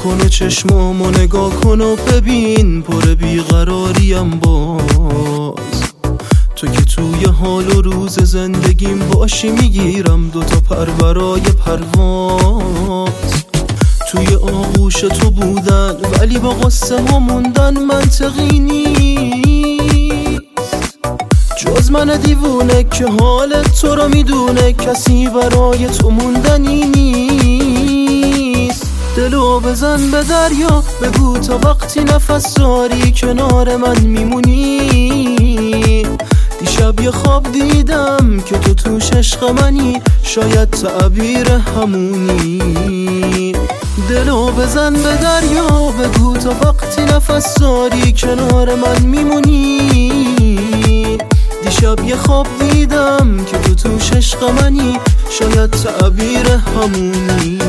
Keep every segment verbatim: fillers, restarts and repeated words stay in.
کنه چشمامو نگاه کن و ببین پر بیقراریم باز. تو که توی حال و روز زندگیم باشی میگیرم دوتا پر برای پرواز. توی آغوش تو بودن ولی با قصه ها موندن منطقی نیست. جز من دیوونه که حال تو رو میدونه کسی برای تو موندنی نیست. دلو بزن به دریا بگو تا وقتی نفس داری کنار من میمونی. دیشب یه خواب دیدم که تو توش عشق منی، شاید تعبیر همونی. دلو بزن به دریا بگو تا وقتی نفس داری کنار من میمونی. دیشب یه خواب دیدم که تو توش عشق منی، شاید تعبیر همونی.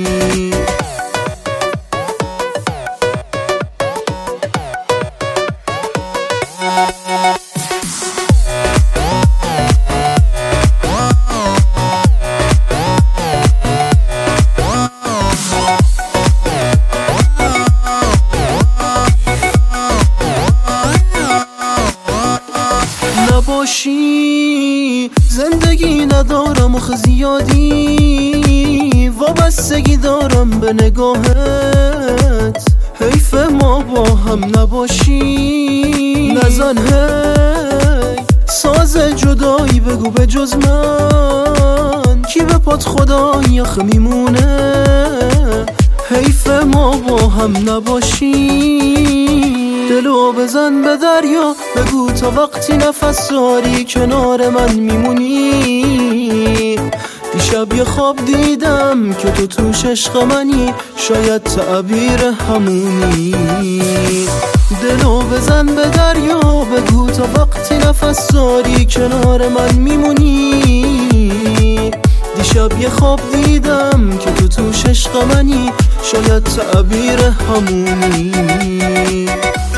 نباشی زندگی ندارم آخه زیادی وابستگی دارم به نگاهت. حیف ما با هم نباشی. نزن هی ساز جدایی بگو به جز من کی به پات خدایی آخه میمونه. حیف ما با هم نباشی. دلو بزن به دریا بگو تا وقتی نفس داری کنار من میمونی. دیشب یه خواب دیدم که تو توش عشق منی، شاید تعبیر همونی. دلو بزن به دریا بگو تا وقتی نفس داری کنار من میمونی. دیشب یه خواب دیدم که تو توش عشق منی، شاید تعبیر همونی.